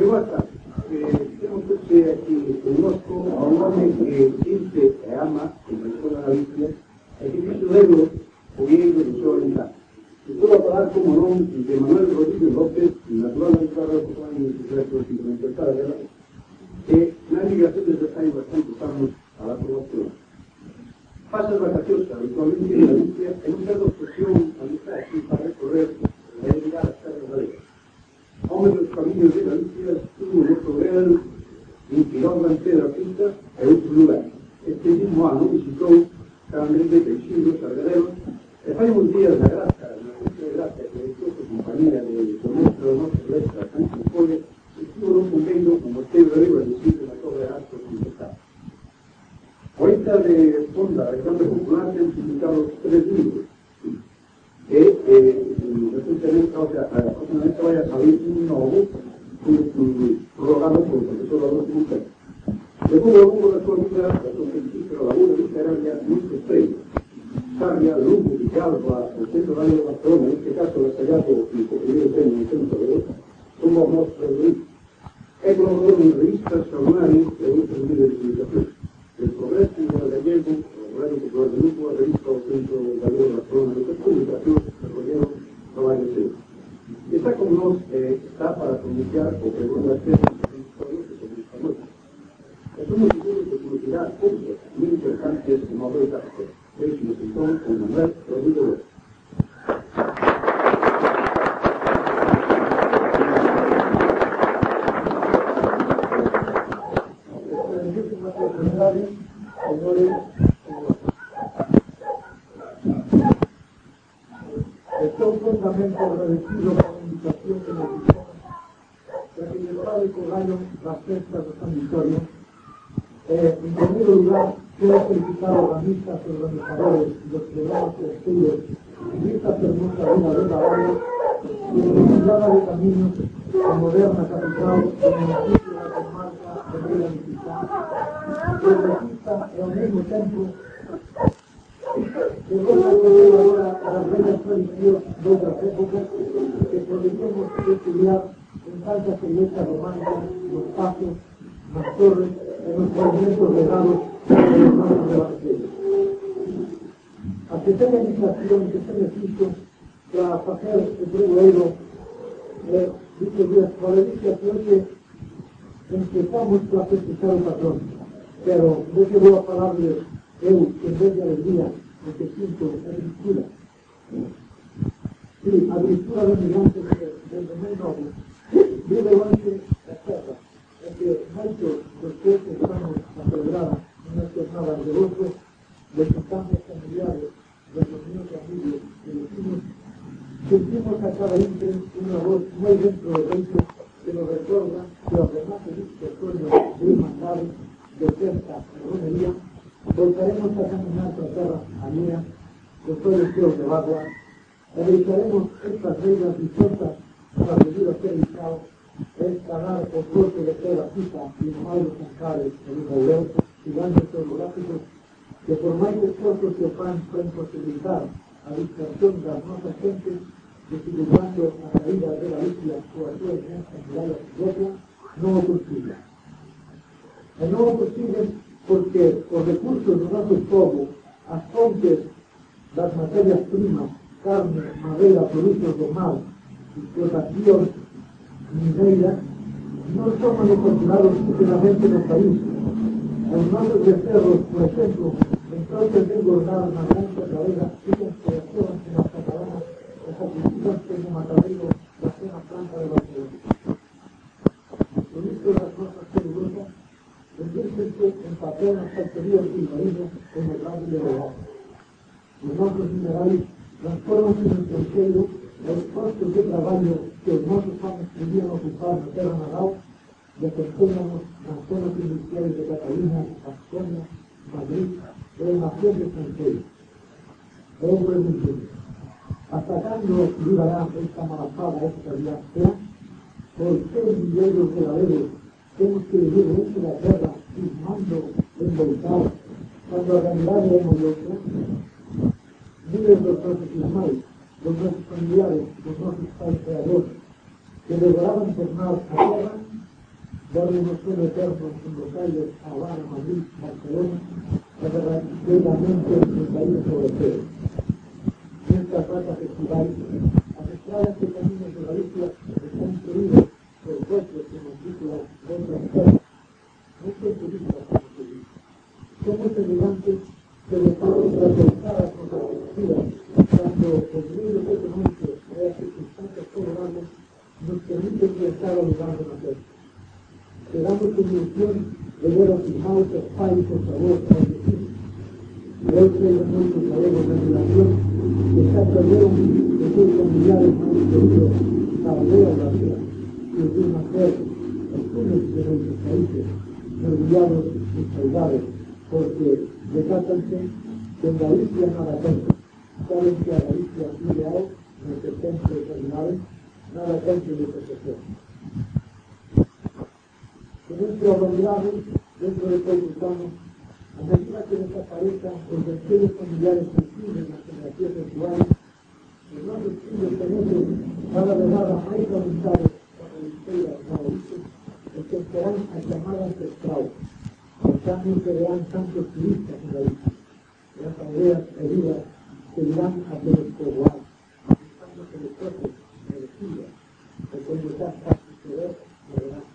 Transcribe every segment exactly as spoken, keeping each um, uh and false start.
Muy boa tarde. Eh, temos que aquí conosco a un home que siente e ama, como persona na Biblia, e que fixo delo o vieiro do seu oriental. Estou a falar, como non, de Manuel Rodríguez López, natural da guitarra do Juan y su resto simplemente está de guerra, que na migración desde hai bastantes anos a la aprobación. Pasa as vacacións habitualmente en Galicia e non perde ocasión a está aquí para recorrer e llegar as terras galegas. Home dos camiños de Galicia estuvo no Progrel, en Quiroga, en Pedra Pinta e outros lugares. Este mismo ano visitou Caramente, Teixeiro, Sargadelos e fai uns días na Graça, na Junta de Graça, que editou a compañía de Domestro do Norte Celeste, Sánchez Pole, estuvo no convento con Mosteiro de Rivas de Sitio na Torre de Arcos e Estado. Oita de Fonda, de Cambio Popular, ten publicado tres libros que eh, recentemente, o sea, aproximadamente vai a salir un novo prorrogado por o profesor Adolfo Monteiro. Depois, ao longo da súa vida, da súa científica labor literaria muito estreita. Sarria, Lugo, Villalba, o Centro Radio de Barcelona, en este caso, el Sayato y el primer premio en el Centro de Europa, somos nuestros revistas. Es colaborador en revistas extraordinarias de muchos medios de comunicación. El Progreso, el Gallego, el Radio Popular de Lugo, la revista del Centro Gallego de Barcelona de Comunicación, el Rollero, Trabajo de Está con nos, eh, está para pronunciar o preguntar las temas que son españoles. Somos figuras de publicidad pública muy interesantes como hablo de carretera. Es un escritor con Manuel Rodríguez López. Estoy profundamente agradecido por la invitación que nos hicieron para que llevara de Corrallo las fiestas de San Vittorio. Eh, en primer lugar, quiero felicitar a organistas y organizadores de los programas colectivos en esta hermosa vida de la hora y en la mirada de caminos de moderna capital del municipio de la comarca de Vila Mexicana, progresista y al mismo tiempo que goza conservadora a las bellas tradiciones de otras épocas que podríamos estudiar en tantas iglesias románicas, los pasos, las torres, en los movimientos legados de los manos de la Iglesia. A que tenga iniciación que se necesita para hacer el pregoeiro, eh, dice Dios, para la iniciación que empezamos a festejar el patrón, pero de que voy a falarles eu, en vez de alegría, lo que siento es gristura. Sí, a gristura de migrantes desde muy noble, vive antes la tierra. Es que muchos de ustedes que estamos a celebrar una jornada de gozo, de sus familiares, de los niños de amigos, de vecinos, sentimos a cada intre una voz muy dentro del pecho que nos recuerda que además de este sueño de hermandad, de fiesta, de romería, voltaremos a caminar por tierra alea, con todo el cielo de agua, realizaremos estas reglas dispuestas para venir a ser el es ganar por suerte de ser la cita y no hay los ancares en un tablero y grandes geográficos que por más esfuerzos que van pueden posibilitar a distracción de las nuevas gentes dificultando la caída de la isla o a su defensa en la iglesia, no lo consiguen. Y no lo consiguen porque los recursos de nuestro pueblo, las fuentes, las materias primas, carne, madera, productos normales, explotación, mineira, no son manipulados últimamente en el país. Los nombres de cerros, por ejemplo, entonces de engordar una gran carrera y conspiración en las catalanas, las atribuciones como matadero, la cena planta de Barcelona. Lo visto de las cosas peligrosas, conviértense en papel en las factorías y marinos en el radio de Real. Los otros minerales transforman en el tercero los puestos de trabajo que los nuestros padres podían ocupar en la tierra natal, desempeñamos las zonas industriales de Cataluña, Asconia, Madrid, de la nación de extranjeros. Pero pregunto, ¿hasta cuándo durará esta malazada, esta viaje? ¿Por qué millones de galeros tenemos que vivir dentro de la tierra, cismando, envoltados, cuando la realidad es odiosa? Miles de profesionales, los nuestros familiares, los nuestros países creadores, que lograban tornar a tierra darle un suelo eterno en Buenos Aires, Habana, Madrid, Barcelona, verdaderamente en países europeos. Mientras trata festival, las estradas que caminan de Galicia están incluidas por vuestros y matrículas de otras tierras. No son turistas como turistas. Somos elegantes, pero todos reforzadas con perspectivas, cuando los medios económicos de las circunstancias favorables nos permiten prestar al lugar de nacer. Esperamos con ilusión de ver a sus mautas, país, por favor, al destino. Creo que hay muchos sabemos de relación que se atrayeron de sus familiares más queridos a la aldea de la ciudad, y de un nacer los túneles de nuestros países, orgullados y saudables, porque recátanse que en Galicia nada tengo. Saben que a Galicia ideal, en el presente determinado, nada tengo de protección. En nuestro abandono, dentro de todo el plano, a medida que desaparezcan los despegues familiares sensibles en las generaciones actuales, los nuevos hijos tenemos cada vez más aumentados con la historia de cada hijo, encontrarán a llamada ancestral. Los años que verán tantos turistas en la isla. Las aldeas heridas seguirán a los poblado, buscando que les toque merecidas, o cuando ya está suceder, la verdad.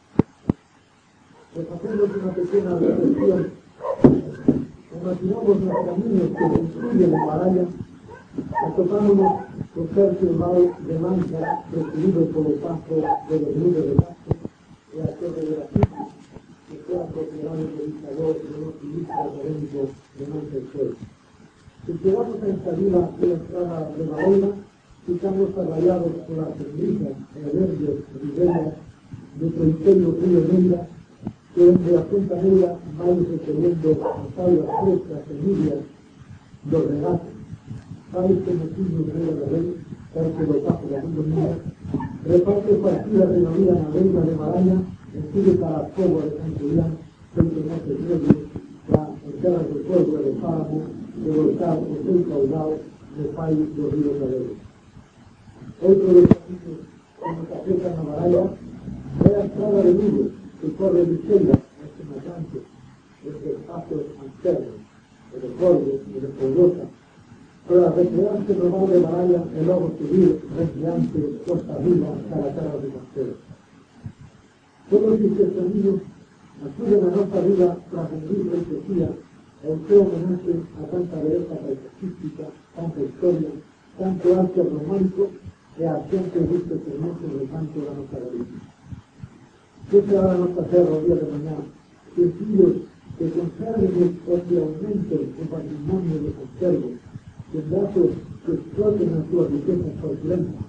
Pues hacemos una pequeña reflexión. Imaginamos los caminos que construyen el Himalaya, tocándonos con Sergio Mau de Mancha, recibido por los pasos de los nubes de Pasto y la Torre de la City, que fuera considerado el dictador de los turistas académicos de Mancha y Suelo. Si llegamos a esta vila de la entrada de Madeira, estamos arrayados por las tendrizas e verdes riberas de nuestro imperio río Neira, que desde la Punta Negra vais recibiendo las aguas frescas, semillas, los regates, vais conociendo el rey de rey, porque lo paso de la Mía, reparte partidas de la vida en la reina de Maraña, en sigue para fuego de San Julián, frente a este pueblo, la entrada del pueblo de Páramo, de volcar o ser caudal del país de los ríos Galeros. Otro de los caminos que nos acercan a Maraña es la entrada de Lugo, que corre de Sella, este matante, desde espacios anternos, de Corvo y de Polrosa, para retirarse global de Maraña, el lobo civil, retirante, costa arriba, cara a cara de Castelo. Todos estos caminos acuden a nuestra vida tras el libro y poesía, el que homenaje a tanta belleza paisajística, tanta historia, tanto arte romántico e a gente gusto hermoso del canto de nuestra Galicia. ¿Qué será la nuestra tierra el día de mañana? Sencillos que conserven o que aumenten el patrimonio de conservo, que brazos que exploten a sus riquezas sorprendentes.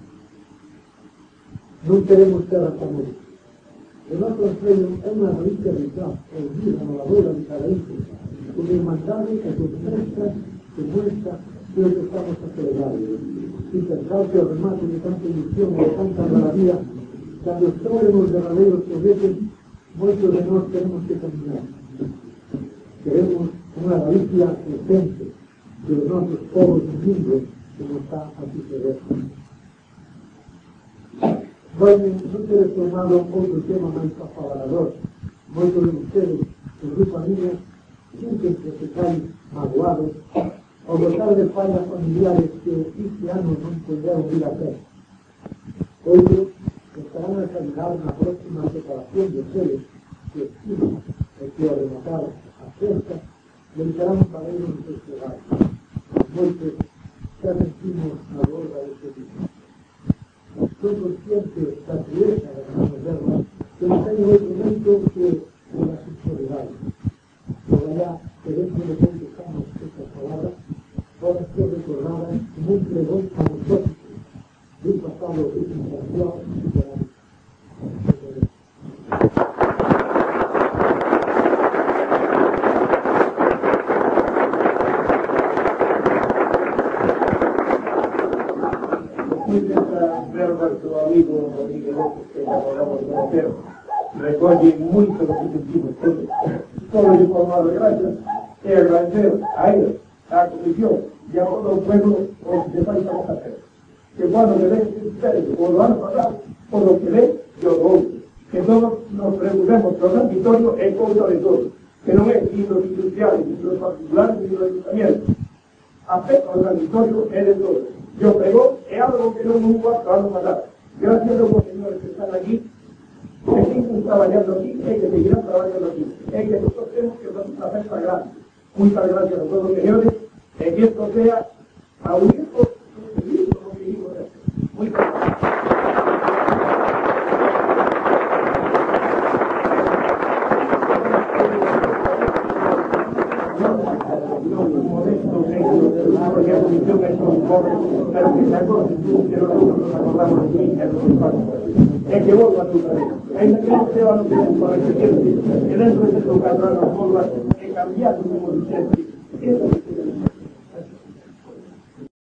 No queremos ser famosos. El nuestro sueño es una Galicia rica, olvida, innovadora, diferente, con hermandades que muestran, que muestra lo que estamos a celebrar. Y pensar que el remate de tanta ilusión y de tanta maravilla, cuando estamos verdaderos juguetes, muchos de nosotros tenemos que caminar. Queremos una Galicia presente, de los nuestros pobres humildes, como está a suceder. Bueno, no te he tomado otro tema más afavorador. Muchos de ustedes, en su familia, sienten que se caen magoados o gozar de fallas familiares que este año no pudieron ir a hacer. Otros estarán a examinar la próxima separación de ustedes que estiman el que rematar a cerca, dedicarán para ellos en su hogar. Muchos ya sentimos la borda de este tipo. Soy consciente de la pureza de la moderna, que no tengo otro momento que de la subsoledad. Por allá, que dentro de poco estamos estas palabras, ahora ser recordadas como un pregón a nosotros de un pasado de inspiración y de la vida. Nuestro amigo Rodríguez López, que nos hablamos de conocer, recoge mucho lo que sentimos todos. Solo de formar gracias y agradecer a ellos, a la comisión y a todo el pueblo por lo que vais a hacer. Que cuando me den ustedes, o lo han pagado, por lo que ven, yo lo doy. Que todos nos preguntemos. vemos que o transitorio é cousa de todos, que non é nin dos industriales, nin dos particulares, nin dos ayuntamientos. A fe ao transitorio é de todos. E o pregón é algo que non hubo actuado pasar. Gracias a los señores que están aquí, que siguen trabajando aquí, e que seguirán trabajando aquí. E que nosotros tenemos que hacer una festa grande. Muchas gracias a todos los señores, y que esto sea a unir con lo que digo. Muchas gracias. Porque la comisión es un pobre, pero que esa constitución que nosotros nos acordamos de mí, es lo que pasa. Es que vuelva a tu cabeza. Es que no se va a tener para que dentro de estos cuatro años vuelva a cambiar como Vicente. Eso es